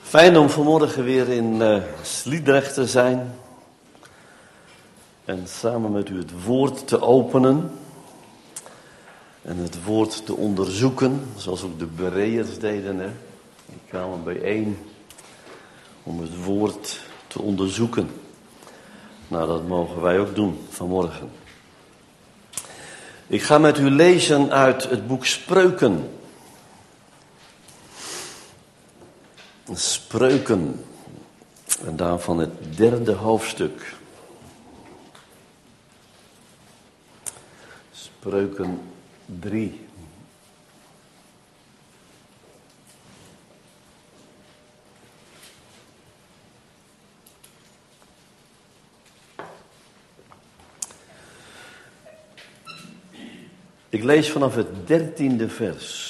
Fijn om vanmorgen weer in Sliedrecht te zijn en samen met u het woord te openen en het woord te onderzoeken, zoals ook de Bereërs deden. Die kwamen bijeen om het woord te onderzoeken. Nou, dat mogen wij ook doen vanmorgen. Ik ga met u lezen uit het boek Spreuken. Spreuken, en daarvan het 3e hoofdstuk. Spreuken 3. Ik lees vanaf het 13e vers.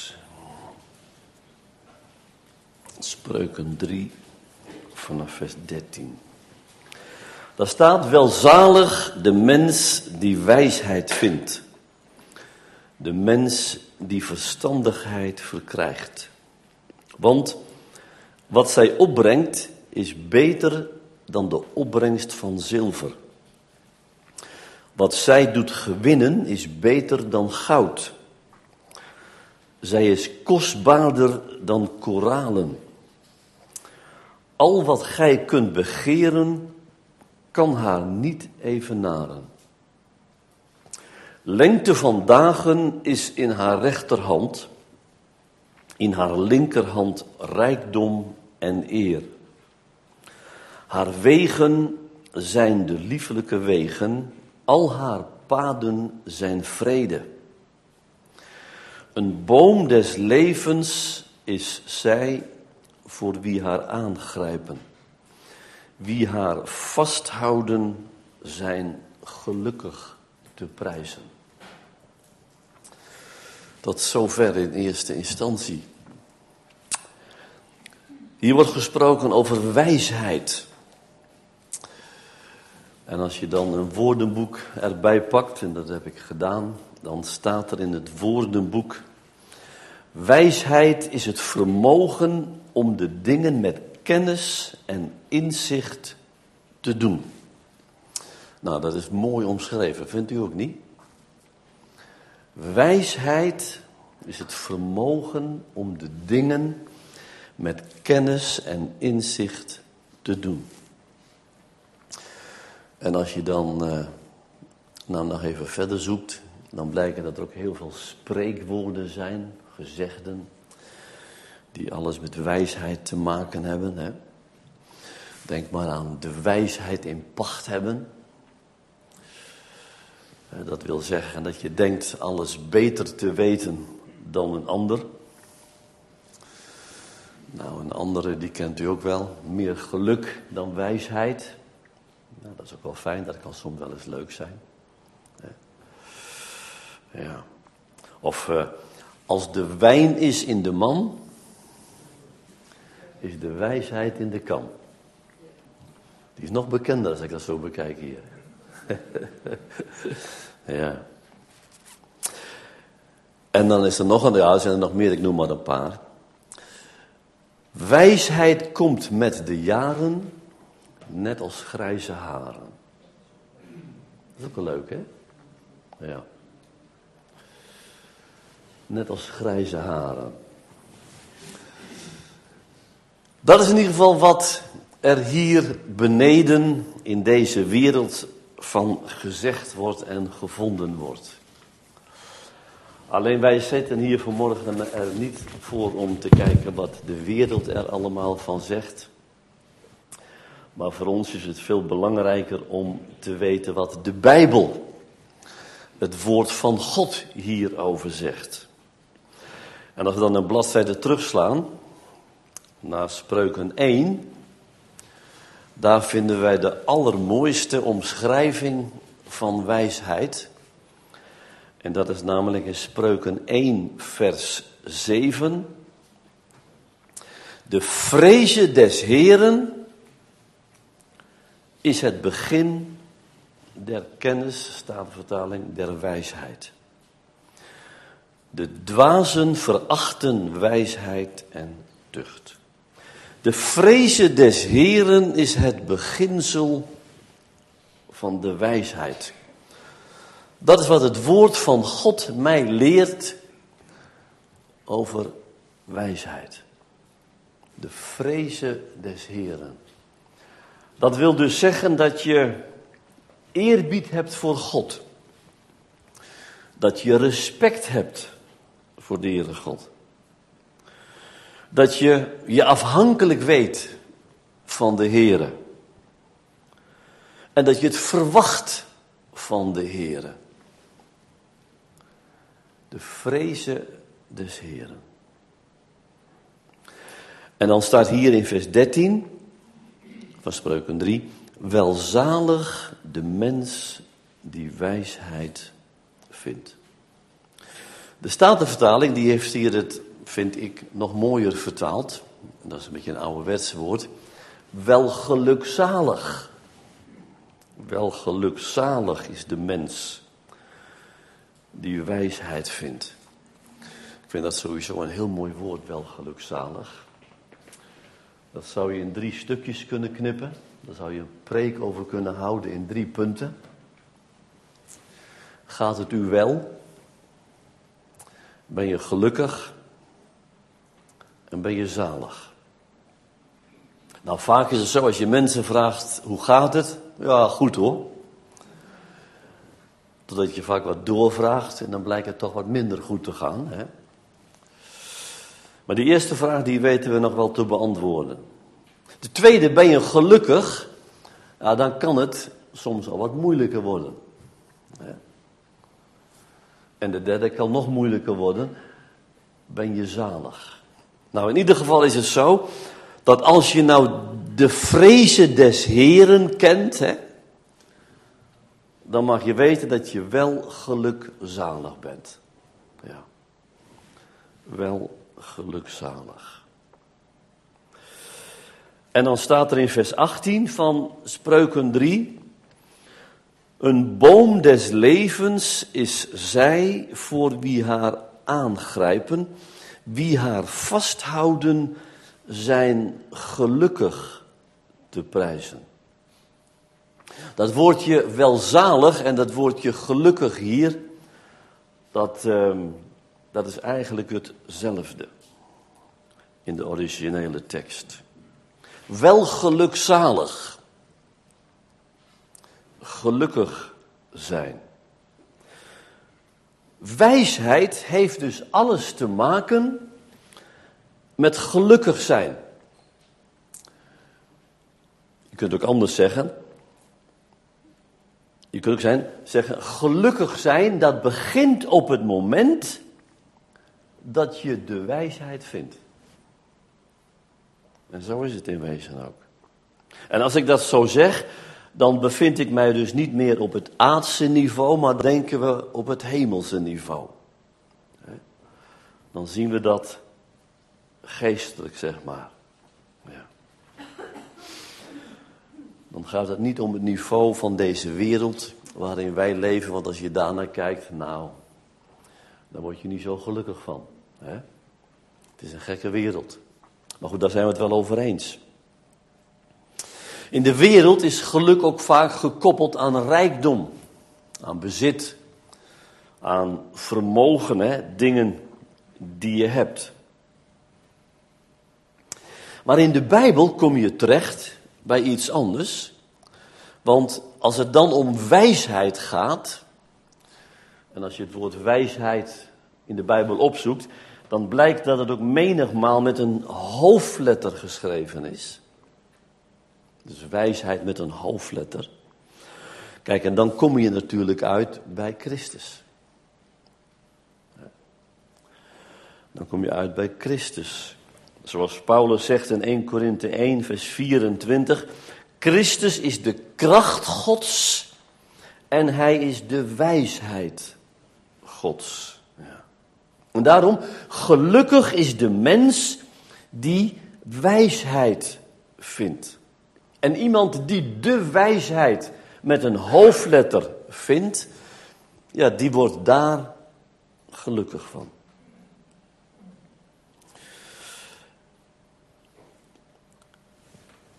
Spreuken 3, vanaf vers 13. Daar staat: welzalig de mens die wijsheid vindt, de mens die verstandigheid verkrijgt. Want wat zij opbrengt is beter dan de opbrengst van zilver. Wat zij doet gewinnen is beter dan goud. Zij is kostbaarder dan koralen. Al wat gij kunt begeren, kan haar niet evenaren. Lengte van dagen is in haar rechterhand, in haar linkerhand rijkdom en eer. Haar wegen zijn de liefelijke wegen, al haar paden zijn vrede. Een boom des levens is zij voor wie haar aangrijpen. Wie haar vasthouden zijn gelukkig te prijzen. Tot zover in eerste instantie. Hier wordt gesproken over wijsheid. En als je dan een woordenboek erbij pakt, en dat heb ik gedaan, dan staat er in het woordenboek: wijsheid is het vermogen om de dingen met kennis en inzicht te doen. Nou, dat is mooi omschreven, vindt u ook niet? Wijsheid is het vermogen om de dingen met kennis en inzicht te doen. En als je dan nog even verder zoekt, dan blijken dat er ook heel veel spreekwoorden zijn, gezegden, die alles met wijsheid te maken hebben. Hè? Denk maar aan de wijsheid in pacht hebben. Dat wil zeggen dat je denkt alles beter te weten dan een ander. Nou, een andere die kent u ook wel. Meer geluk dan wijsheid. Nou, dat is ook wel fijn, dat kan soms wel eens leuk zijn. Ja. Of als de wijn is in de man, is de wijsheid in de kan. Die is nog bekender als ik dat zo bekijk hier. Ja. En dan is er nog een, ja, er zijn er nog meer, ik noem maar een paar. Wijsheid komt met de jaren, net als grijze haren. Dat is ook wel leuk, hè? Ja. Net als grijze haren. Dat is in ieder geval wat er hier beneden in deze wereld van gezegd wordt en gevonden wordt. Alleen wij zitten hier vanmorgen er niet voor om te kijken wat de wereld er allemaal van zegt. Maar voor ons is het veel belangrijker om te weten wat de Bijbel, het woord van God, hierover zegt. En als we dan een bladzijde terugslaan naar Spreuken 1, daar vinden wij de allermooiste omschrijving van wijsheid. En dat is namelijk in Spreuken 1 vers 7. De vreze des Heeren is het begin der kennis, Statenvertaling, der wijsheid. De dwazen verachten wijsheid en tucht. De vreze des Heeren is het beginsel van de wijsheid. Dat is wat het woord van God mij leert over wijsheid. De vreze des Heeren. Dat wil dus zeggen dat je eerbied hebt voor God. Dat je respect hebt voor de Heere God. Dat je je afhankelijk weet van de Heere. En dat je het verwacht van de Heere. De vreze des Heeren. En dan staat hier in vers 13 van Spreuken 3. Welzalig de mens die wijsheid vindt. De Statenvertaling die heeft hier het, vind ik, nog mooier vertaald. En dat is een beetje een ouderwets woord. Welgelukzalig. Welgelukzalig is de mens die wijsheid vindt. Ik vind dat sowieso een heel mooi woord, welgelukzalig. Dat zou je in 3 stukjes kunnen knippen. Daar zou je een preek over kunnen houden in 3 punten. Gaat het u wel? Ben je gelukkig? En ben je zalig? Nou, vaak is het zo, als je mensen vraagt, hoe gaat het? Ja, goed hoor. Totdat je vaak wat doorvraagt en dan blijkt het toch wat minder goed te gaan. Hè? Maar die eerste vraag, die weten we nog wel te beantwoorden. De tweede, ben je gelukkig? Ja, dan kan het soms al wat moeilijker worden. Hè? En de derde kan nog moeilijker worden. Ben je zalig? Nou, in ieder geval is het zo, dat als je nou de vreze des Heeren kent, hè, dan mag je weten dat je wel gelukzalig bent. Ja. Wel gelukzalig. En dan staat er in vers 18 van Spreuken 3. Een boom des levens is zij voor wie haar aangrijpen. Wie haar vasthouden zijn gelukkig te prijzen. Dat woordje welzalig en dat woordje gelukkig hier, dat is eigenlijk hetzelfde in de originele tekst. Wel gelukzalig. Gelukkig zijn. Wijsheid heeft dus alles te maken met gelukkig zijn. Je kunt ook anders zeggen. Je kunt ook zeggen, gelukkig zijn, dat begint op het moment dat je de wijsheid vindt. En zo is het in wezen ook. En als ik dat zo zeg, dan bevind ik mij dus niet meer op het aardse niveau, maar denken we op het hemelse niveau. Dan zien we dat geestelijk, zeg maar. Ja. Dan gaat het niet om het niveau van deze wereld waarin wij leven, want als je daarnaar kijkt, nou, daar word je niet zo gelukkig van. Hè? Het is een gekke wereld. Maar goed, daar zijn we het wel over eens. In de wereld is geluk ook vaak gekoppeld aan rijkdom, aan bezit, aan vermogen, hè? Dingen die je hebt. Maar in de Bijbel kom je terecht bij iets anders. Want als het dan om wijsheid gaat, en als je het woord wijsheid in de Bijbel opzoekt, dan blijkt dat het ook menigmaal met een hoofdletter geschreven is. Dus wijsheid met een hoofdletter. Kijk, en dan kom je natuurlijk uit bij Christus. Dan kom je uit bij Christus. Zoals Paulus zegt in 1 Korinthe 1 vers 24. Christus is de kracht Gods en hij is de wijsheid Gods. Ja. En daarom, gelukkig is de mens die wijsheid vindt. En iemand die de wijsheid met een hoofdletter vindt, ja, die wordt daar gelukkig van.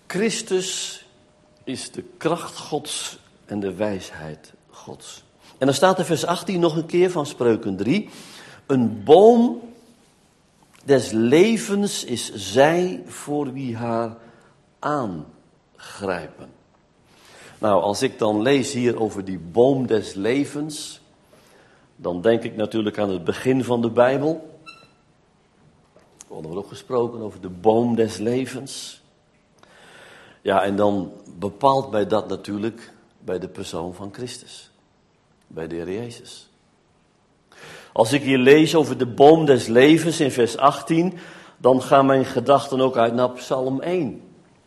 Christus is de kracht Gods en de wijsheid Gods. En dan staat in vers 18 nog een keer van Spreuken 3. Een boom des levens is zij voor wie haar aangrijpen. Nou, als ik dan lees hier over die boom des levens, dan denk ik natuurlijk aan het begin van de Bijbel. We hadden ook gesproken over de boom des levens. Ja, en dan bepaalt mij dat natuurlijk bij de persoon van Christus. Bij de Heer Jezus. Als ik hier lees over de boom des levens in vers 18, dan gaan mijn gedachten ook uit naar Psalm 1.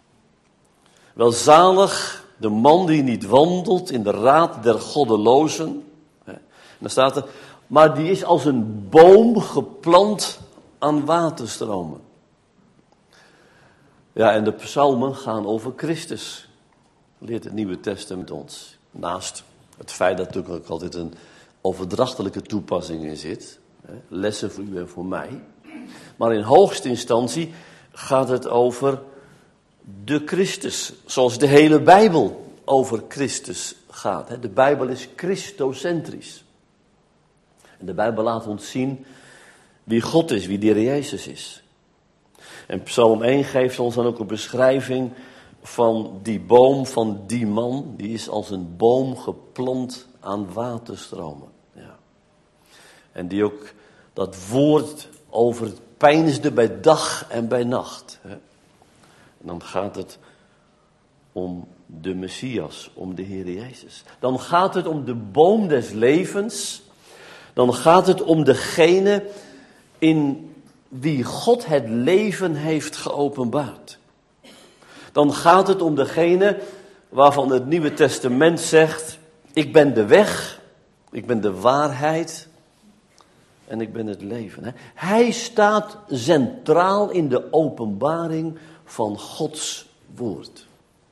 Welzalig de man die niet wandelt in de raad der goddelozen. En dan staat er, maar die is als een boom geplant aan waterstromen. Ja, en de psalmen gaan over Christus, leert het Nieuwe Testament ons. Naast het feit dat er natuurlijk ook altijd een overdrachtelijke toepassing in zit. Lessen voor u en voor mij. Maar in hoogste instantie gaat het over de Christus. Zoals de hele Bijbel over Christus gaat. De Bijbel is christocentrisch. En de Bijbel laat ons zien wie God is, wie de Heer Jezus is. En Psalm 1 geeft ons dan ook een beschrijving van die boom, van die man. Die is als een boom geplant aan waterstromen. Ja. En die ook dat woord over het peinsde bij dag en bij nacht. Hè. En dan gaat het om de Messias, om de Heer Jezus. Dan gaat het om de boom des levens. Dan gaat het om degene in wie God het leven heeft geopenbaard. Dan gaat het om degene waarvan het Nieuwe Testament zegt, ik ben de weg, ik ben de waarheid en ik ben het leven. Hij staat centraal in de openbaring van Gods woord.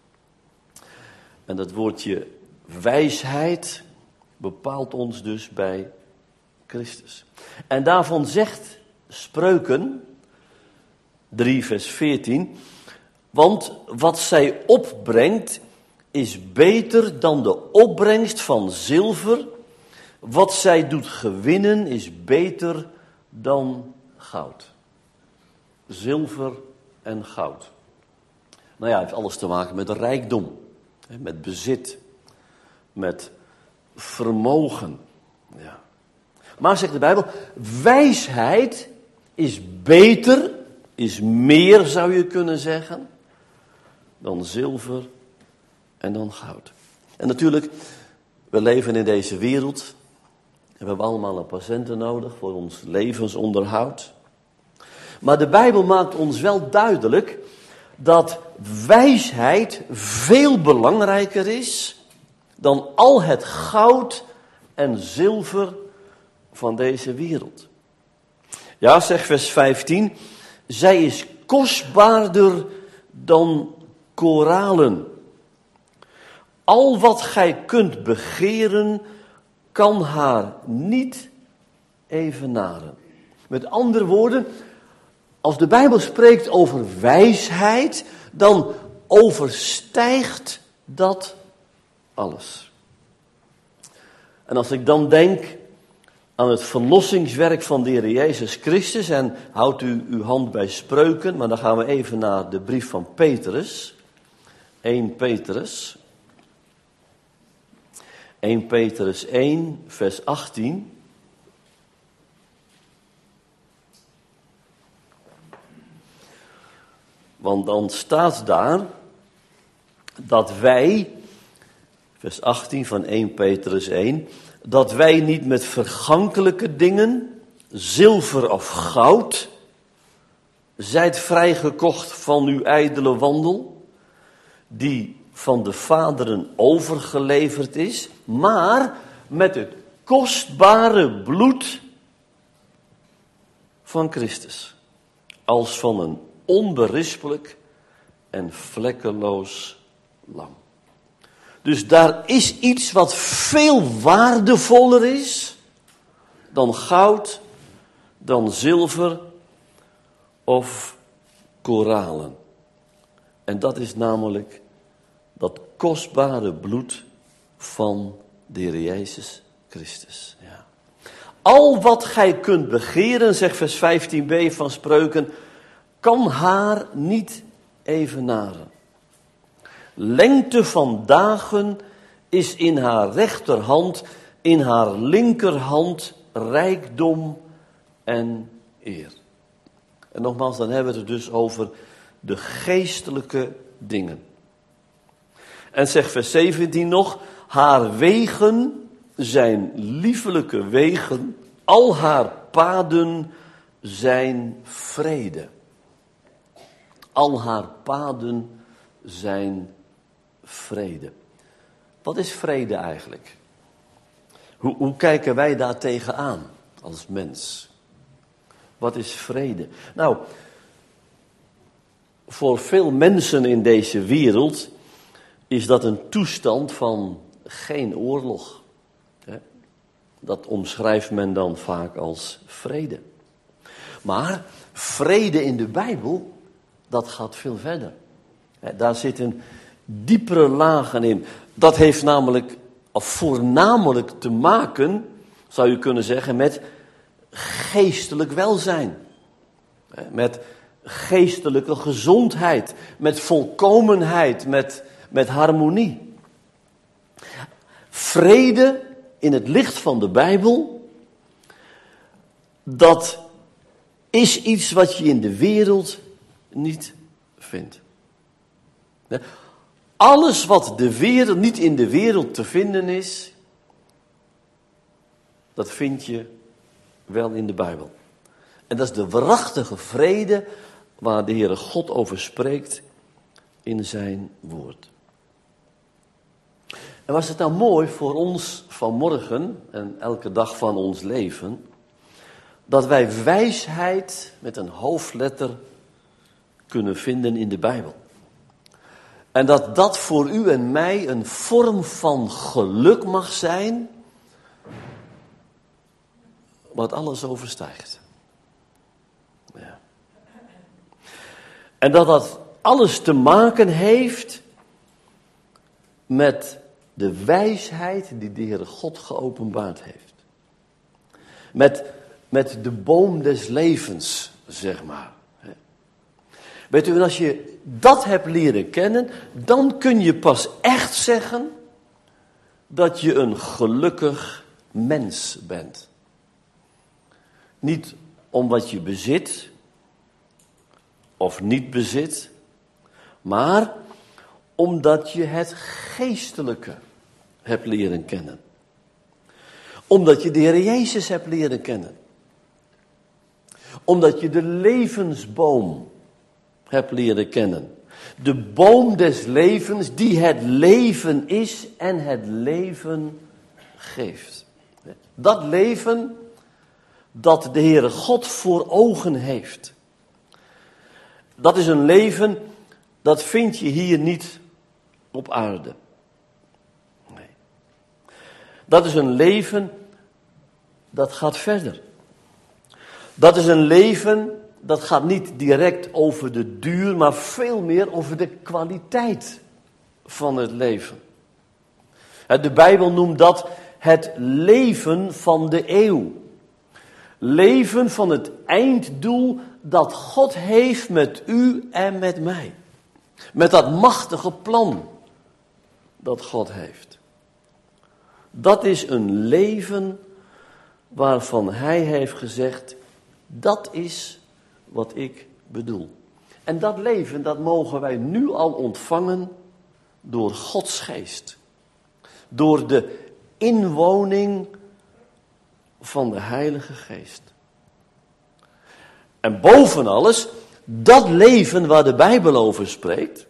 En dat woordje wijsheid bepaalt ons dus bij Christus. En daarvan zegt Spreuken 3 vers 14, want wat zij opbrengt is beter dan de opbrengst van zilver. Wat zij doet gewinnen is beter dan goud. Zilver en goud. Nou ja, het heeft alles te maken met rijkdom, met bezit, met vermogen. Ja. Maar zegt de Bijbel, wijsheid is beter, is meer zou je kunnen zeggen, dan zilver en dan goud. En natuurlijk, we leven in deze wereld en we hebben allemaal een patiënten nodig voor ons levensonderhoud. Maar de Bijbel maakt ons wel duidelijk dat wijsheid veel belangrijker is dan al het goud en zilver van deze wereld. Ja, zegt vers 15, zij is kostbaarder dan koralen. Al wat gij kunt begeren, kan haar niet evenaren. Met andere woorden, als de Bijbel spreekt over wijsheid, dan overstijgt dat alles. En als ik dan denk aan het verlossingswerk van de Heer Jezus Christus, en houdt u uw hand bij Spreuken, maar dan gaan we even naar de brief van Petrus, 1 Petrus 1 vers 18. Want dan staat daar dat wij, vers 18 van 1 Petrus 1, dat wij niet met vergankelijke dingen, zilver of goud, zijt vrijgekocht van uw ijdele wandel, die van de vaderen overgeleverd is, maar met het kostbare bloed van Christus, als van een onberispelijk en vlekkeloos lam. Dus daar is iets wat veel waardevoller is dan goud, dan zilver of koralen. En dat is namelijk dat kostbare bloed van de Heer Jezus Christus. Ja. Al wat gij kunt begeren, zegt vers 15b van Spreuken, kan haar niet evenaren. Lengte van dagen is in haar rechterhand, in haar linkerhand rijkdom en eer. En nogmaals, dan hebben we het dus over de geestelijke dingen. En zegt vers 17 nog, haar wegen zijn liefelijke wegen, al haar paden zijn vrede. Al haar paden zijn vrede. Wat is vrede eigenlijk? Hoe kijken wij daar tegenaan als mens? Wat is vrede? Nou, voor veel mensen in deze wereld is dat een toestand van geen oorlog. Dat omschrijft men dan vaak als vrede. Maar vrede in de Bijbel, dat gaat veel verder. Daar zitten diepere lagen in. Dat heeft namelijk, of voornamelijk te maken, zou je kunnen zeggen, met geestelijk welzijn. Met geestelijke gezondheid, met volkomenheid, met harmonie. Vrede in het licht van de Bijbel, dat is iets wat je in de wereld niet vindt. Alles wat niet in de wereld te vinden is, dat vind je wel in de Bijbel. En dat is de waarachtige vrede waar de Heere God over spreekt in zijn woord. En was het nou mooi voor ons vanmorgen en elke dag van ons leven, dat wij wijsheid met een hoofdletter kunnen vinden in de Bijbel. En dat dat voor u en mij een vorm van geluk mag zijn, wat alles overstijgt. Ja. En dat dat alles te maken heeft met de wijsheid die de Heere God geopenbaard heeft. Met de boom des levens, zeg maar. Weet u, en als je dat hebt leren kennen, dan kun je pas echt zeggen dat je een gelukkig mens bent. Niet om wat je bezit of niet bezit, maar omdat je het geestelijke hebt leren kennen. Omdat je de Heer Jezus hebt leren kennen. Omdat je de levensboom hebt leren kennen. De boom des levens die het leven is en het leven geeft. Dat leven dat de Heere God voor ogen heeft. Dat is een leven, dat vind je hier niet op aarde. Nee. Dat is een leven, dat gaat verder. Dat is een leven, dat gaat niet direct over de duur, maar veel meer over de kwaliteit van het leven. De Bijbel noemt dat het leven van de eeuw. Leven van het einddoel dat God heeft met u en met mij. Met dat machtige plan dat God heeft. Dat is een leven waarvan Hij heeft gezegd, dat is wat ik bedoel. En dat leven, dat mogen wij nu al ontvangen door Gods geest. Door de inwoning van de Heilige Geest. En boven alles, dat leven waar de Bijbel over spreekt,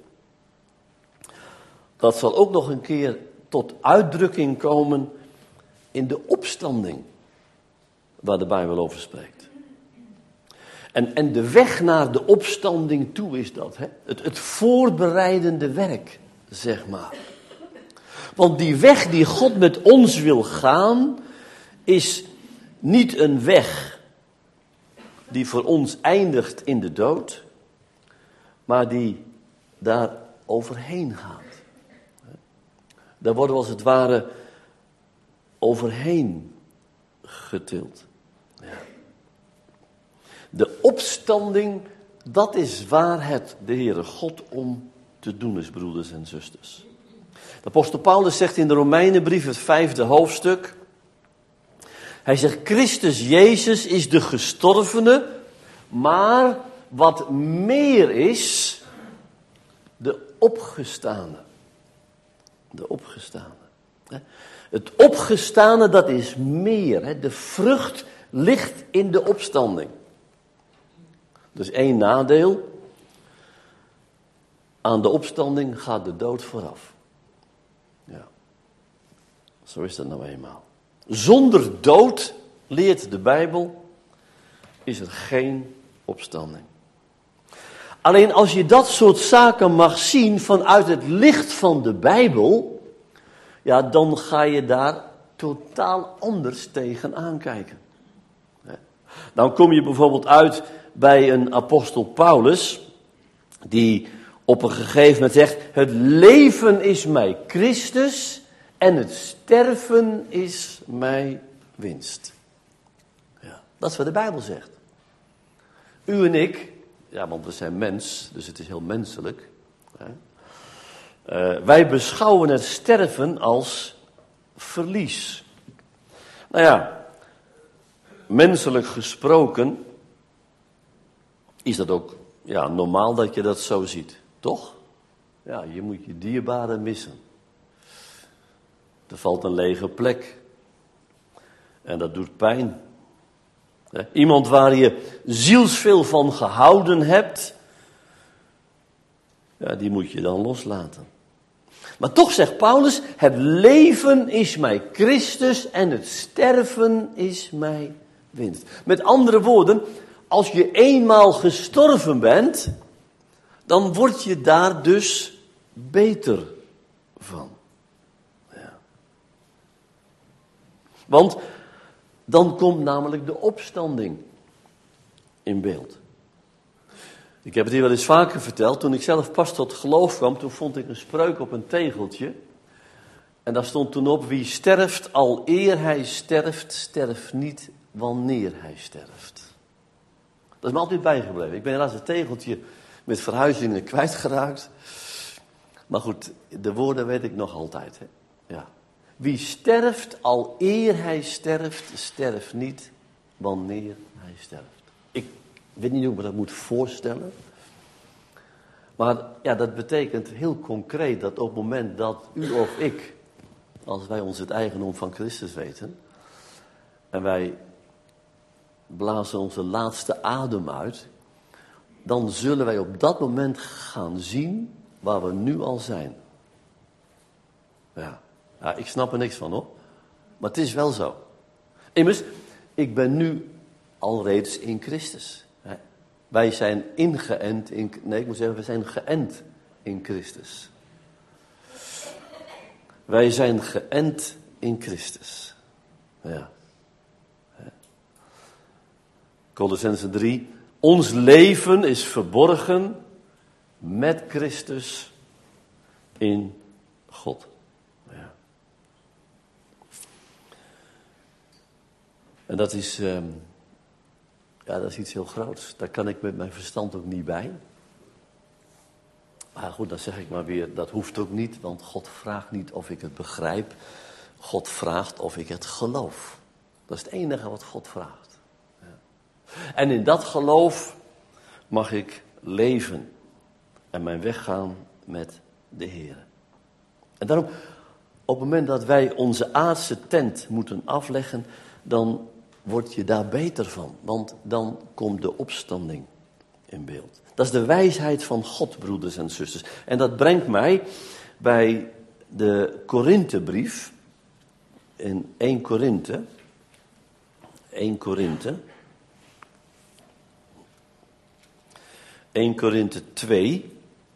dat zal ook nog een keer tot uitdrukking komen in de opstanding waar de Bijbel over spreekt. En de weg naar de opstanding toe is dat, hè? Het voorbereidende werk, zeg maar. Want die weg die God met ons wil gaan, is niet een weg die voor ons eindigt in de dood, maar die daar overheen gaat. Daar worden we als het ware overheen getild. Ja. De opstanding, dat is waar het de Heere God om te doen is, broeders en zusters. De apostel Paulus zegt in de Romeinenbrief, het 5e hoofdstuk. Hij zegt, Christus Jezus is de gestorvene, maar wat meer is, de opgestane. De opgestane. Het opgestane, dat is meer. De vrucht ligt in de opstanding. Dus één nadeel. Aan de opstanding gaat de dood vooraf. Ja. Zo is dat nou eenmaal. Zonder dood, leert de Bijbel, is er geen opstanding. Alleen als je dat soort zaken mag zien vanuit het licht van de Bijbel, ja, dan ga je daar totaal anders tegen aankijken. Dan kom je bijvoorbeeld uit bij een apostel Paulus, die op een gegeven moment zegt, het leven is mij Christus en het sterven is mij winst. Ja, dat is wat de Bijbel zegt. U en ik, ja, want we zijn mens, dus het is heel menselijk. Wij beschouwen het sterven als verlies. Nou ja, menselijk gesproken is dat ook normaal dat je dat zo ziet, toch? Ja, je moet je dierbaren missen. Er valt een lege plek. En dat doet pijn. Iemand waar je zielsveel van gehouden hebt, ja, die moet je dan loslaten. Maar toch zegt Paulus, het leven is mij Christus en het sterven is mij winst. Met andere woorden, als je eenmaal gestorven bent, dan word je daar dus beter van. Ja. Want dan komt namelijk de opstanding in beeld. Ik heb het hier wel eens vaker verteld. Toen ik zelf pas tot geloof kwam, toen vond ik een spreuk op een tegeltje. En daar stond toen op, wie sterft al eer hij sterft, sterft niet wanneer hij sterft. Dat is me altijd bijgebleven. Ik ben helaas het tegeltje met verhuizingen kwijtgeraakt. Maar goed, de woorden weet ik nog altijd. Hè? Ja. Wie sterft al eer hij sterft, sterft niet wanneer hij sterft. Ik weet niet hoe ik me dat moet voorstellen. Maar ja, dat betekent heel concreet dat op het moment dat u of ik, als wij ons het eigendom van Christus weten, en wij blazen onze laatste adem uit, dan zullen wij op dat moment gaan zien waar we nu al zijn. Ja, ik snap er niks van hoor. Maar het is wel zo. Immers, ik ben nu alreeds in Christus. Wij zijn ingeënt in... Nee, ik moet zeggen, we zijn geënt in Christus. Wij zijn geënt in Christus. Ja. Kolossenzen 3. Ons leven is verborgen met Christus in God. Ja. En dat is... dat is iets heel groots. Daar kan ik met mijn verstand ook niet bij. Maar goed, dan zeg ik maar weer, dat hoeft ook niet. Want God vraagt niet of ik het begrijp. God vraagt of ik het geloof. Dat is het enige wat God vraagt. Ja. En in dat geloof mag ik leven. En mijn weg gaan met de Heer. En daarom, op het moment dat wij onze aardse tent moeten afleggen, dan word je daar beter van, want dan komt de opstanding in beeld. Dat is de wijsheid van God, broeders en zusters. En dat brengt mij bij de Korinthebrief, in 1 Korinthe. 1 Korinthe 2.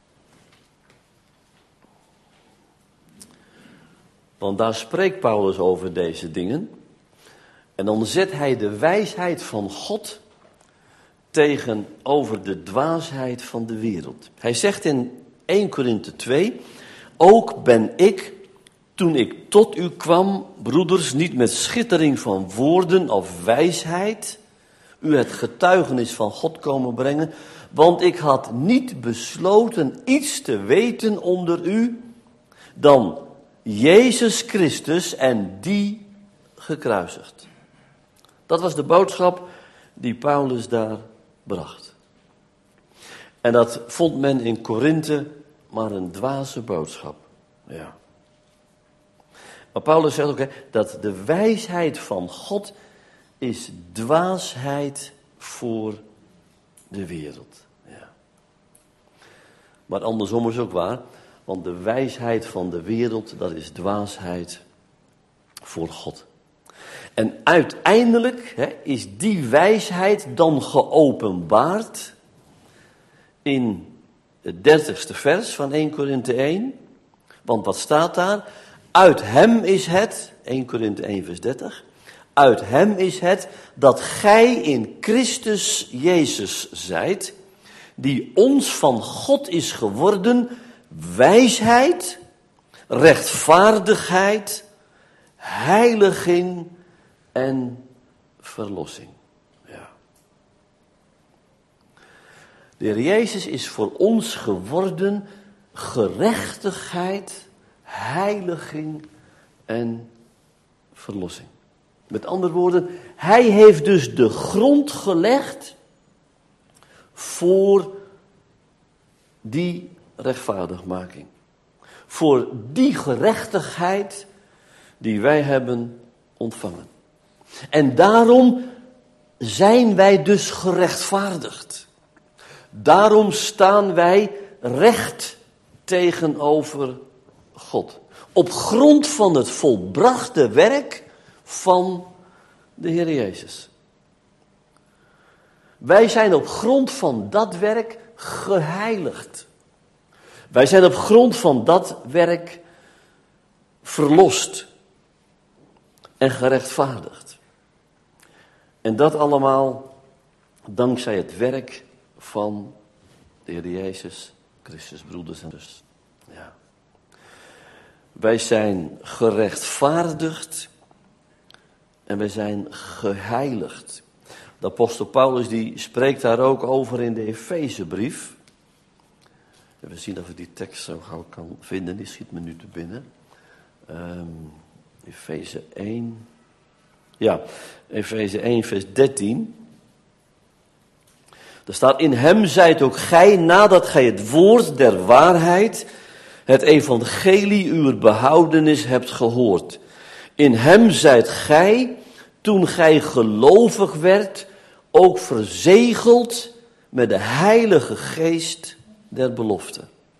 Want daar spreekt Paulus over deze dingen. En dan zet hij de wijsheid van God tegenover de dwaasheid van de wereld. Hij zegt in 1 Korinthe 2. Ook ben ik, toen ik tot u kwam, broeders, niet met schittering van woorden of wijsheid, u het getuigenis van God komen brengen, want ik had niet besloten iets te weten onder u dan Jezus Christus en die gekruisigd. Dat was de boodschap die Paulus daar bracht. En dat vond men in Korinthe maar een dwaze boodschap. Ja. Maar Paulus zegt ook dat de wijsheid van God is dwaasheid voor de wereld. Ja. Maar andersom is ook waar, want de wijsheid van de wereld, dat is dwaasheid voor God. En uiteindelijk is die wijsheid dan geopenbaard in het 30ste vers van 1 Korinthe 1. Want wat staat daar? Uit hem is het, 1 Korinthe 1 vers 30, uit hem is het dat gij in Christus Jezus zijt, die ons van God is geworden, wijsheid, rechtvaardigheid, heiliging en verlossing. Ja. De Heer Jezus is voor ons geworden gerechtigheid, heiliging en verlossing. Met andere woorden, hij heeft dus de grond gelegd voor die rechtvaardigmaking. Voor die gerechtigheid die wij hebben ontvangen. En daarom zijn wij dus gerechtvaardigd. Daarom staan wij recht tegenover God. Op grond van het volbrachte werk van de Heer Jezus. Wij zijn op grond van dat werk geheiligd. Wij zijn op grond van dat werk verlost en gerechtvaardigd. En dat allemaal dankzij het werk van de Heer Jezus Christus, broeders en zusters. Ja. Wij zijn gerechtvaardigd en wij zijn geheiligd. De apostel Paulus die spreekt daar ook over in de Efezebrief. We zien of ik die tekst zo gauw kan vinden, die schiet me nu te binnen. Efeze 1. Ja, Efeze 1 vers 13. Er staat, in hem zijt ook gij, nadat gij het woord der waarheid, het evangelie uwer behoudenis hebt gehoord. In hem zijt gij, toen gij gelovig werd, ook verzegeld met de Heilige Geest der belofte.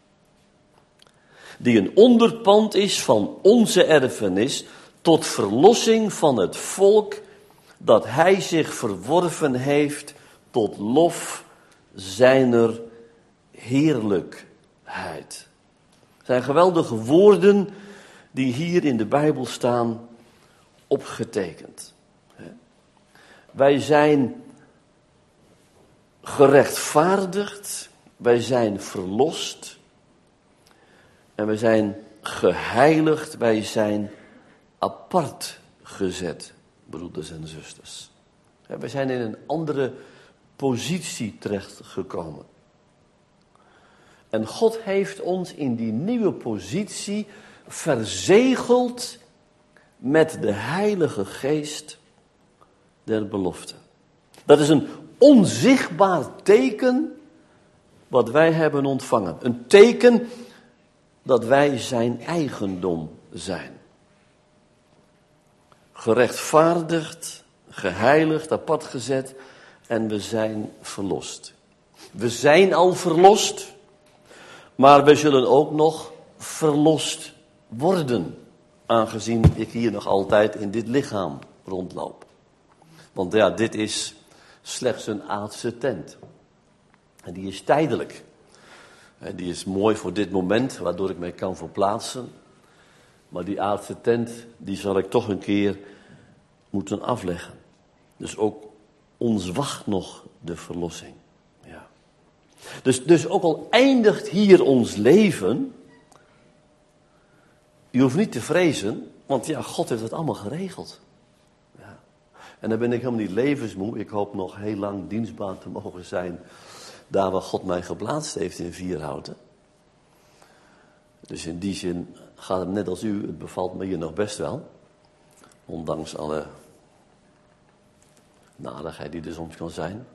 Die een onderpand is van onze erfenis tot verlossing van het volk dat hij zich verworven heeft tot lof zijner heerlijkheid. Het zijn geweldige woorden die hier in de Bijbel staan opgetekend. Wij zijn gerechtvaardigd, wij zijn verlost en wij zijn geheiligd, wij zijn apart gezet, broeders en zusters. Wij zijn in een andere positie terechtgekomen. En God heeft ons in die nieuwe positie verzegeld met de Heilige Geest der belofte. Dat is een onzichtbaar teken wat wij hebben ontvangen. Een teken dat wij zijn eigendom zijn. Gerechtvaardigd, geheiligd, apart gezet en we zijn verlost. We zijn al verlost, maar we zullen ook nog verlost worden, aangezien ik hier nog altijd in dit lichaam rondloop. Want ja, dit is slechts een aardse tent. En die is tijdelijk. Die is mooi voor dit moment, waardoor ik mij kan verplaatsen. Maar die aardse tent, die zal ik toch een keer moeten afleggen. Dus ook ons wacht nog de verlossing. Ja. Dus ook al eindigt hier ons leven, je hoeft niet te vrezen, want ja, God heeft het allemaal geregeld. Ja. En dan ben ik helemaal niet levensmoe. Ik hoop nog heel lang dienstbaar te mogen zijn, daar waar God mij geplaatst heeft in Vierhouten. Dus in die zin gaat het net als u, het bevalt me hier nog best wel. Ondanks alle nadigheid die er soms kan zijn.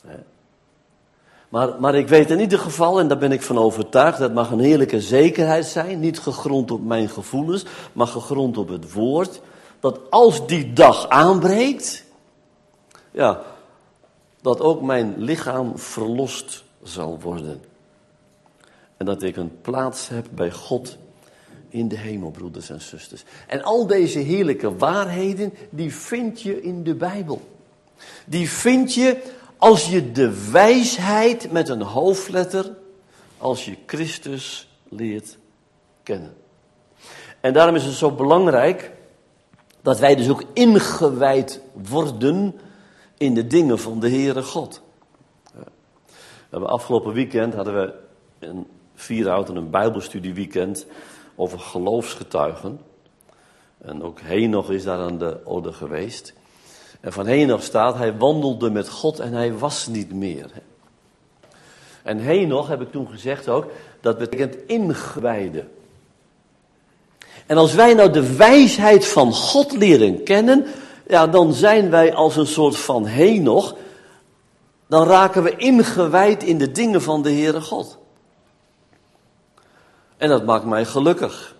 Maar ik weet in ieder geval, en daar ben ik van overtuigd, dat mag een heerlijke zekerheid zijn. Niet gegrond op mijn gevoelens, maar gegrond op het woord. Dat als die dag aanbreekt, ja, dat ook mijn lichaam verlost zal worden. En dat ik een plaats heb bij God in de hemel, broeders en zusters. En al deze heerlijke waarheden, die vind je in de Bijbel. Die vind je als je de wijsheid met een hoofdletter, als je Christus leert kennen. En daarom is het zo belangrijk dat wij dus ook ingewijd worden in de dingen van de Heere God. Afgelopen weekend hadden we in Vierhouten een Bijbelstudieweekend over geloofsgetuigen. En ook Henoch is daar aan de orde geweest. En van Henoch staat, hij wandelde met God en hij was niet meer. En Henoch, heb ik toen gezegd ook, dat betekent ingewijde. En als wij nou de wijsheid van God leren kennen, ja, dan zijn wij als een soort van Henoch. Dan raken we ingewijd in de dingen van de Heere God. En dat maakt mij gelukkig.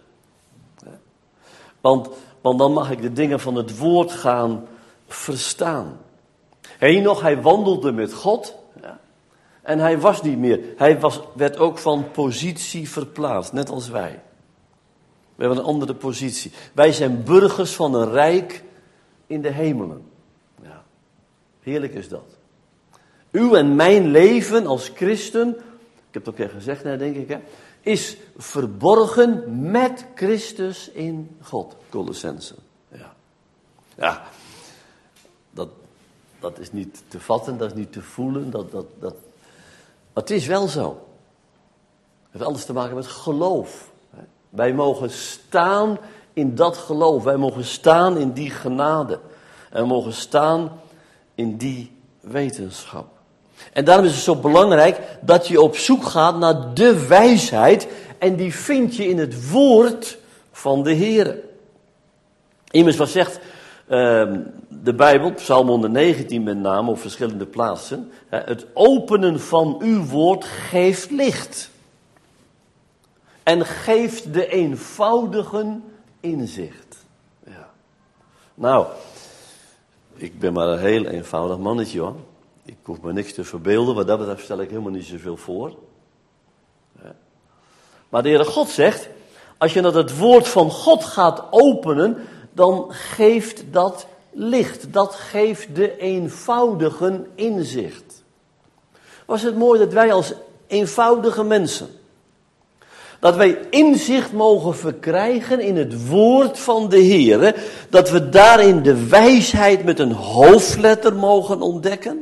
Want dan mag ik de dingen van het woord gaan verstaan. Henoch, hij wandelde met God. Ja, en hij was niet meer. Werd ook van positie verplaatst, net als wij. We hebben een andere positie. Wij zijn burgers van een rijk in de hemelen. Ja, heerlijk is dat. Uw en mijn leven als christen, ik heb het ook al gezegd, denk ik, is verborgen met Christus in God. Colossenzen. Ja, dat is niet te vatten, dat is niet te voelen. Maar het is wel zo. Het heeft alles te maken met geloof. Wij mogen staan in dat geloof. Wij mogen staan in die genade. En we mogen staan in die wetenschap. En daarom is het zo belangrijk dat je op zoek gaat naar de wijsheid. En die vind je in het woord van de Heere. Immers, wat zegt de Bijbel, Psalm 119 met name, op verschillende plaatsen. Het openen van uw woord geeft licht. En geeft de eenvoudigen inzicht. Ja. Nou, ik ben maar een heel eenvoudig mannetje hoor. Ik hoef me niks te verbeelden, wat dat betreft stel ik helemaal niet zoveel voor. Ja. Maar de Heere God zegt, als je naar het woord van God gaat openen, dan geeft dat licht. Dat geeft de eenvoudigen inzicht. Was het mooi dat wij als eenvoudige mensen, dat wij inzicht mogen verkrijgen in het woord van de Heere, dat we daarin de wijsheid met een hoofdletter mogen ontdekken.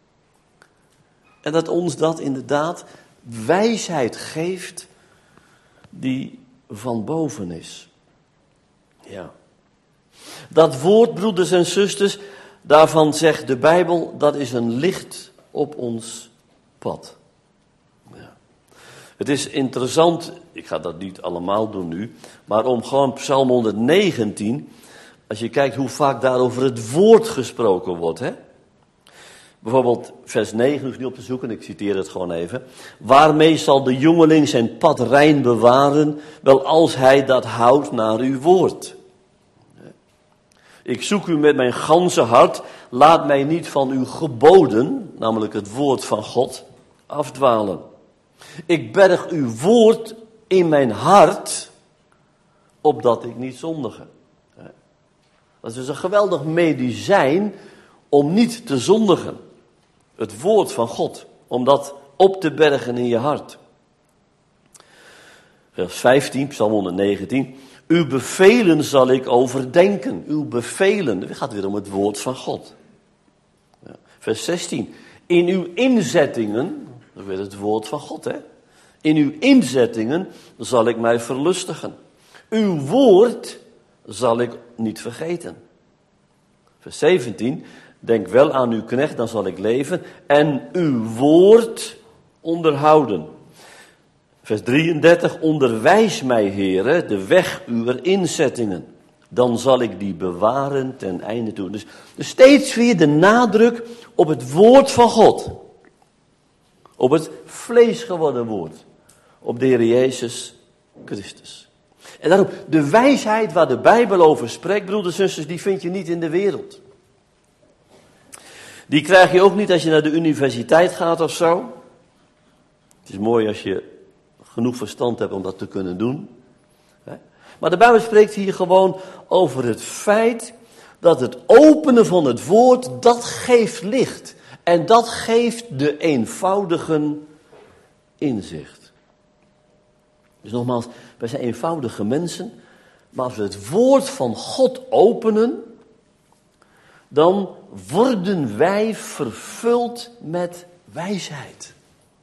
En dat ons dat inderdaad wijsheid geeft die van boven is. Ja. Dat woord, broeders en zusters, daarvan zegt de Bijbel, dat is een licht op ons pad. Ja. Het is interessant, ik ga dat niet allemaal doen nu, maar om gewoon Psalm 119, als je kijkt hoe vaak daar over het woord gesproken wordt, hè. Bijvoorbeeld vers 9, hoef je niet op te zoeken, ik citeer het gewoon even. Waarmee zal de jongeling zijn pad rein bewaren, wel als hij dat houdt naar uw woord. Ik zoek u met mijn ganse hart, laat mij niet van uw geboden, namelijk het woord van God, afdwalen. Ik berg uw woord in mijn hart, opdat ik niet zondige. Dat is dus een geweldig medicijn om niet te zondigen. Het woord van God, om dat op te bergen in je hart. Vers 15, Psalm 119. Uw bevelen zal ik overdenken. Uw bevelen. Het gaat weer om het woord van God. Ja. Vers 16. In uw inzettingen, Dat is weer het woord van God, hè. In uw inzettingen zal ik mij verlustigen. Uw woord zal ik niet vergeten. Vers 17. Denk wel aan uw knecht, dan zal ik leven. En uw woord onderhouden. Vers 33. Onderwijs mij, Heere, de weg uw inzettingen. Dan zal ik die bewaren ten einde toe. Dus steeds weer de nadruk op het woord van God. Op het vlees geworden woord. Op de Heer Jezus Christus. En daarom, de wijsheid waar de Bijbel over spreekt, broeders en zusters, die vind je niet in de wereld. Die krijg je ook niet als je naar de universiteit gaat of zo. Het is mooi als je genoeg verstand hebt om dat te kunnen doen. Maar de Bijbel spreekt hier gewoon over het feit dat het openen van het woord, dat geeft licht. En dat geeft de eenvoudigen inzicht. Dus nogmaals, wij zijn eenvoudige mensen, maar als we het woord van God openen, dan worden wij vervuld met wijsheid.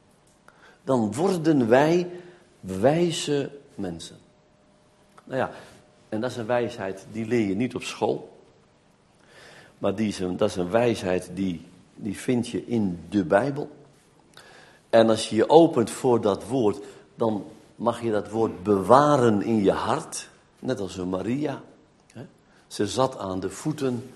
Dan worden wij wijze mensen. Nou ja, en dat is een wijsheid die leer je niet op school. Maar dat is een wijsheid die vind je in de Bijbel. En als je je opent voor dat woord, dan mag je dat woord bewaren in je hart. Net als een Maria. Ze zat aan de voeten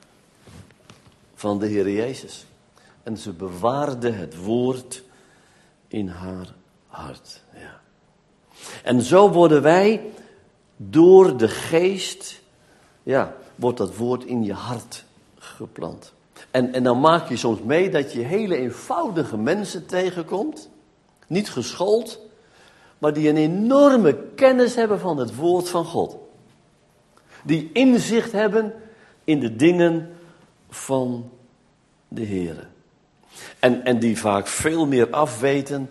van de Heer Jezus. En ze bewaarde het woord in haar hart. Ja. En zo worden wij door de geest, wordt dat woord in je hart geplant. En dan maak je soms mee dat je hele eenvoudige mensen tegenkomt. Niet geschoold, maar die een enorme kennis hebben van het woord van God. Die inzicht hebben in de dingen van de Heere. En die vaak veel meer afweten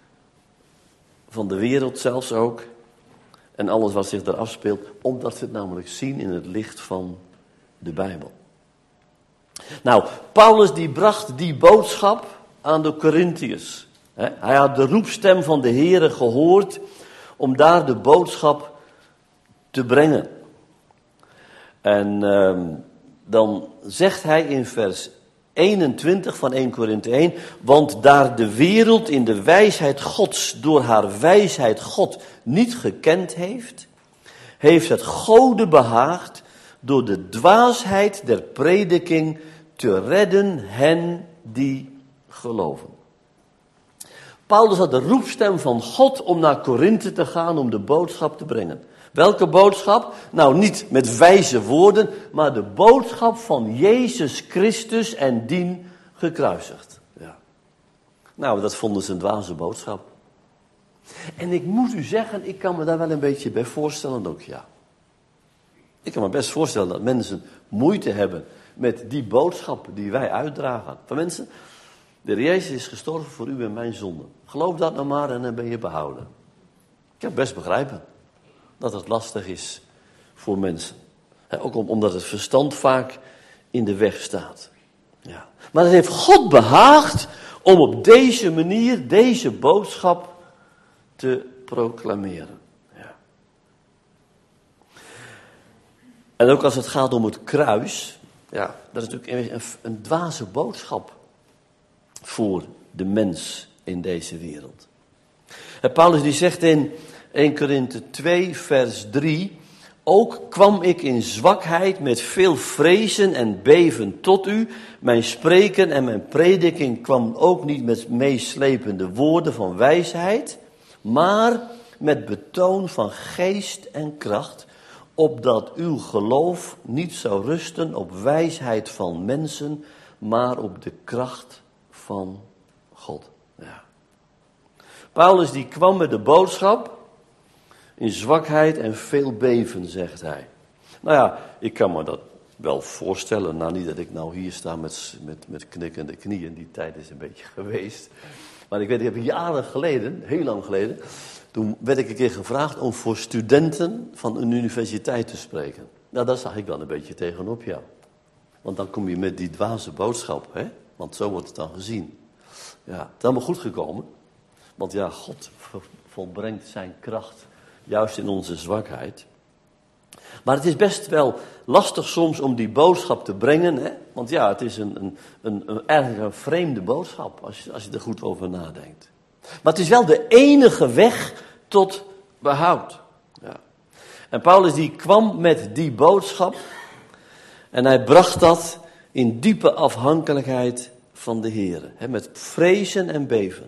van de wereld zelfs ook. En alles wat zich daar afspeelt, omdat ze het namelijk zien in het licht van de Bijbel. Nou, Paulus die bracht die boodschap aan de Korintiërs. Hij had de roepstem van de Heere gehoord om daar de boodschap te brengen. En dan zegt hij in vers 21 van 1 Korinthe 1, want daar de wereld in de wijsheid Gods door haar wijsheid God niet gekend heeft, heeft het Gode behaagd door de dwaasheid der prediking te redden hen die geloven. Paulus had de roepstem van God om naar Korinthe te gaan om de boodschap te brengen. Welke boodschap? Nou, niet met wijze woorden, maar de boodschap van Jezus Christus en dien gekruisigd. Ja. Nou, dat vonden ze een dwaze boodschap. En ik moet u zeggen, ik kan me daar wel een beetje bij voorstellen ook, ja. Ik kan me best voorstellen dat mensen moeite hebben met die boodschap die wij uitdragen. Van mensen, de Heer Jezus is gestorven voor u en mijn zonden. Geloof dat nou maar en dan ben je behouden. Ik kan best begrijpen dat het lastig is voor mensen. Ook omdat het verstand vaak in de weg staat. Ja. Maar het heeft God behaagd om op deze manier deze boodschap te proclameren. Ja. En ook als het gaat om het kruis, ja, dat is natuurlijk een dwaze boodschap voor de mens in deze wereld. En Paulus die zegt in 1 Korinthe 2 vers 3, ook kwam ik in zwakheid met veel vrezen en beven tot u. Mijn spreken en mijn prediking kwam ook niet met meeslepende woorden van wijsheid, maar met betoon van geest en kracht, opdat uw geloof niet zou rusten op wijsheid van mensen, maar op de kracht van God. Ja. Paulus die kwam met de boodschap in zwakheid en veel beven, zegt hij. Nou ja, ik kan me dat wel voorstellen. Nou, niet dat ik nou hier sta met knikkende knieën. Die tijd is een beetje geweest. Maar ik weet, ik heb jaren geleden, heel lang geleden, toen werd ik een keer gevraagd om voor studenten van een universiteit te spreken. Nou, daar zag ik dan een beetje tegenop, ja. Want dan kom je met die dwaze boodschap, hè. Want zo wordt het dan gezien. Ja, het is allemaal goed gekomen. Want ja, God volbrengt zijn kracht juist in onze zwakheid. Maar het is best wel lastig soms om die boodschap te brengen. Hè? Want ja, het is eigenlijk een vreemde boodschap als je er goed over nadenkt. Maar het is wel de enige weg tot behoud. Ja. En Paulus die kwam met die boodschap. En hij bracht dat in diepe afhankelijkheid van de Heer. Met vrezen en beven.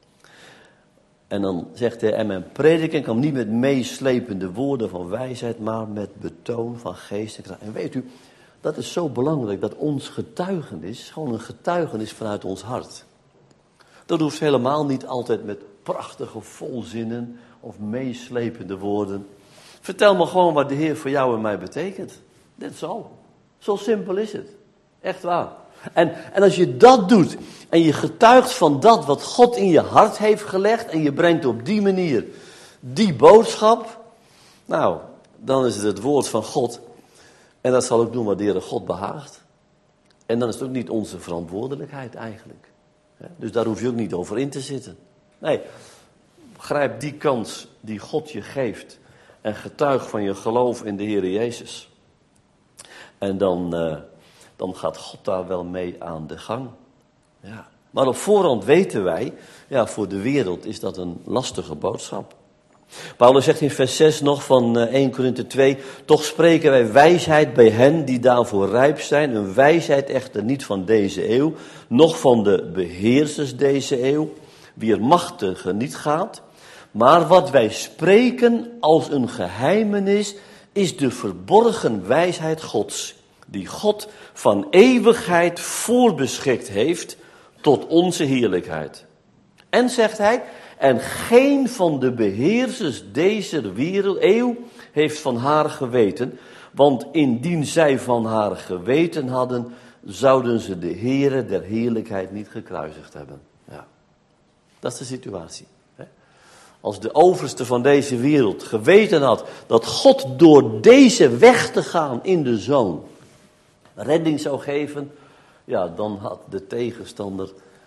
En dan zegt hij, en mijn prediking kwam niet met meeslepende woorden van wijsheid, maar met betoon van geest en kracht. En weet u, dat is zo belangrijk, dat ons getuigenis, gewoon een getuigenis vanuit ons hart. Dat hoeft helemaal niet altijd met prachtige volzinnen of meeslepende woorden. Vertel me gewoon wat de Heer voor jou en mij betekent. Dit is al. Zo simpel is het. Echt waar. En als je dat doet en je getuigt van dat wat God in je hart heeft gelegd en je brengt op die manier die boodschap, nou, dan is het woord van God en dat zal ook doen wat de Heere God behaagt. En dan is het ook niet onze verantwoordelijkheid eigenlijk. Dus daar hoef je ook niet over in te zitten. Nee, grijp die kans die God je geeft en getuig van je geloof in de Heere Jezus. En dan gaat God daar wel mee aan de gang. Ja. Maar op voorhand weten wij, ja, voor de wereld is dat een lastige boodschap. Paulus zegt in vers 6 nog van 1 Korinthe 2, toch spreken wij wijsheid bij hen die daarvoor rijp zijn. Een wijsheid echter niet van deze eeuw, noch van de beheersers deze eeuw, wie er machtige niet gaat. Maar wat wij spreken als een geheimenis is de verborgen wijsheid Gods, die God van eeuwigheid voorbeschikt heeft tot onze heerlijkheid. En zegt hij, en geen van de beheersers deze eeuw heeft van haar geweten, want indien zij van haar geweten hadden, zouden ze de Heere der heerlijkheid niet gekruisigd hebben. Ja, dat is de situatie. Als de overste van deze wereld geweten had dat God door deze weg te gaan in de Zoon redding zou geven, ja, dan had de tegenstander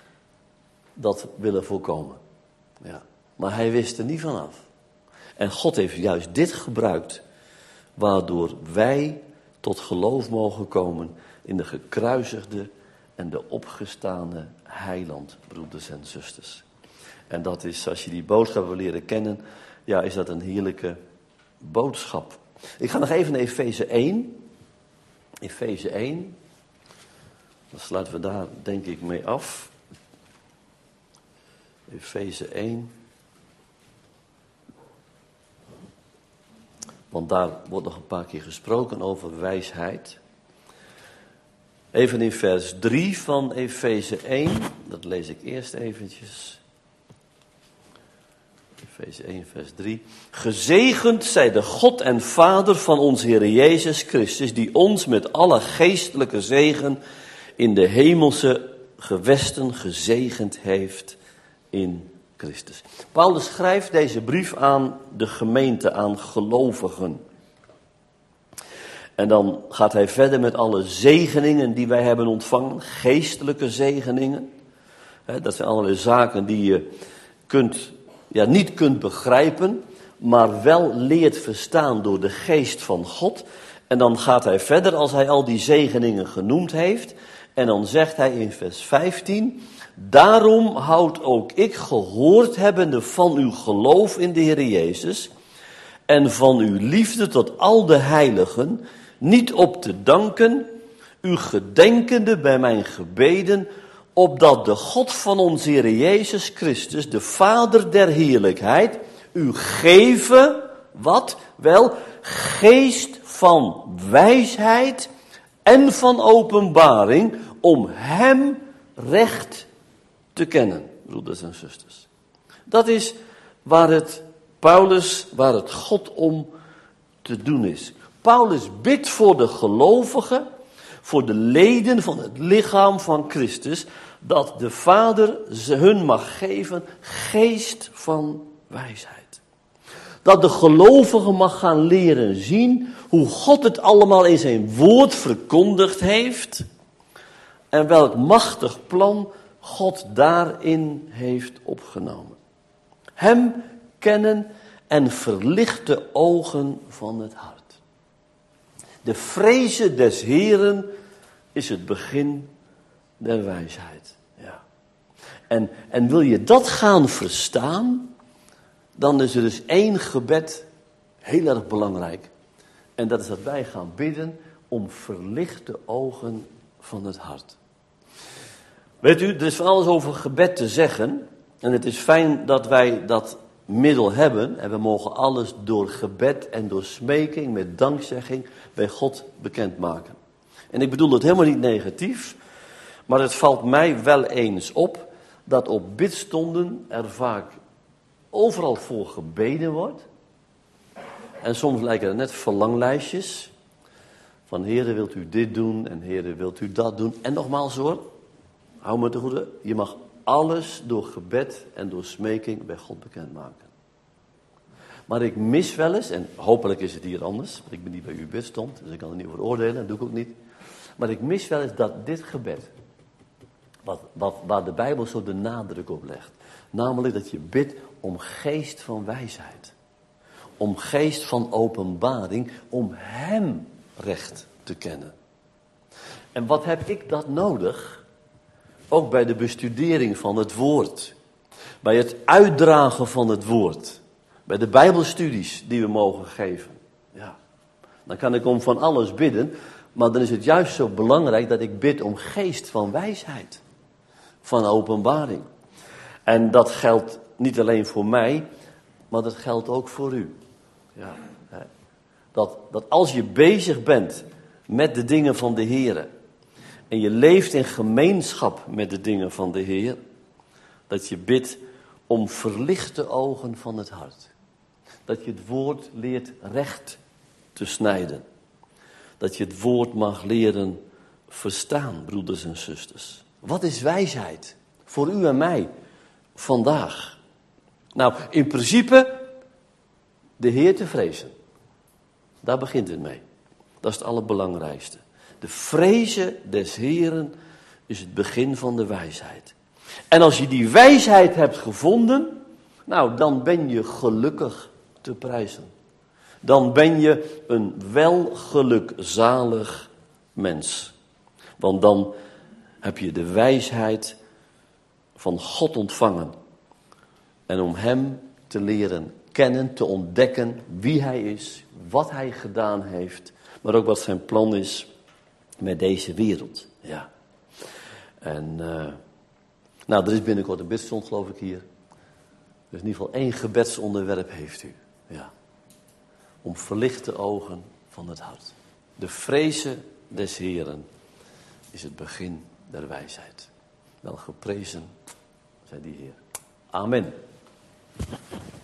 dat willen voorkomen. Ja. Maar hij wist er niet vanaf. En God heeft juist dit gebruikt, waardoor wij tot geloof mogen komen in de gekruisigde en de opgestane heiland, broeders en zusters. En dat is, als je die boodschap wil leren kennen, ja, is dat een heerlijke boodschap. Ik ga nog even naar Efeze 1. Efeze 1. Dan sluiten we daar denk ik mee af. Efeze 1. Want daar wordt nog een paar keer gesproken over wijsheid. Even in vers 3 van Efeze 1. Dat lees ik eerst eventjes. Efeze 1 vers 3. Gezegend zij de God en Vader van onze Heer Jezus Christus, die ons met alle geestelijke zegen in de hemelse gewesten gezegend heeft in Christus. Paulus schrijft deze brief aan de gemeente, aan gelovigen. En dan gaat hij verder met alle zegeningen die wij hebben ontvangen, geestelijke zegeningen. Dat zijn allerlei zaken die je niet kunt begrijpen, maar wel leert verstaan door de geest van God. En dan gaat hij verder als hij al die zegeningen genoemd heeft. En dan zegt hij in vers 15, daarom houd ook ik gehoord hebbende van uw geloof in de Heer Jezus en van uw liefde tot al de heiligen, niet op te danken, u gedenkende bij mijn gebeden, opdat de God van onze Heer Jezus Christus, de Vader der heerlijkheid, u geven, wat? Wel, geest van wijsheid en van openbaring, om hem recht te kennen, broeders en zusters. Dat is waar het God om te doen is. Paulus bidt voor de gelovigen, voor de leden van het lichaam van Christus, dat de Vader hun mag geven geest van wijsheid. Dat de gelovige mag gaan leren zien hoe God het allemaal in zijn woord verkondigd heeft en welk machtig plan God daarin heeft opgenomen. Hem kennen en verlichte ogen van het hart. De vreze des Heren is het begin der wijsheid. Ja. En wil je dat gaan verstaan, dan is er dus één gebed heel erg belangrijk. En dat is dat wij gaan bidden om verlichte ogen van het hart. Weet u, er is van alles over gebed te zeggen. En het is fijn dat wij dat middel hebben. En we mogen alles door gebed en door smeking met dankzegging bij God bekendmaken. En ik bedoel het helemaal niet negatief. Maar het valt mij wel eens op dat op bidstonden er vaak overal voor gebeden wordt. En soms lijken er net verlanglijstjes. Van Heere, wilt u dit doen en Heere, wilt u dat doen. En nogmaals hoor, hou me te goede, je mag alles door gebed en door smeking bij God bekendmaken. Maar ik mis wel eens, en hopelijk is het hier anders, want ik ben niet bij uw bidstond, dus ik kan er niet over oordelen, dat doe ik ook niet. Maar ik mis wel eens dat dit gebed, waar de Bijbel zo de nadruk op legt, namelijk dat je bidt om geest van wijsheid. Om geest van openbaring, om hem recht te kennen. En wat heb ik dat nodig? Ook bij de bestudering van het woord. Bij het uitdragen van het woord. Bij de Bijbelstudies die we mogen geven. Ja. Dan kan ik om van alles bidden. Maar dan is het juist zo belangrijk dat ik bid om geest van wijsheid. Van openbaring. En dat geldt niet alleen voor mij, maar dat geldt ook voor u. Ja. Dat als je bezig bent met de dingen van de Heer en je leeft in gemeenschap met de dingen van de Heer, dat je bidt om verlichte ogen van het hart. Dat je het woord leert recht te snijden. Dat je het woord mag leren verstaan, broeders en zusters. Wat is wijsheid voor u en mij vandaag? Nou, in principe de Heer te vrezen. Daar begint het mee. Dat is het allerbelangrijkste. De vreze des Heren is het begin van de wijsheid. En als je die wijsheid hebt gevonden, nou, dan ben je gelukkig te prijzen. Dan ben je een welgelukzalig mens. Want dan heb je de wijsheid van God ontvangen. En om hem te leren kennen, te ontdekken wie hij is, wat hij gedaan heeft, maar ook wat zijn plan is met deze wereld. Ja. En er is binnenkort een bidstond, geloof ik hier. Dus in ieder geval 1 gebedsonderwerp heeft u. Ja. Om verlichte ogen van het hart. De vreze des Heren is het begin der wijsheid. Wel geprezen zij die Heer. Amen.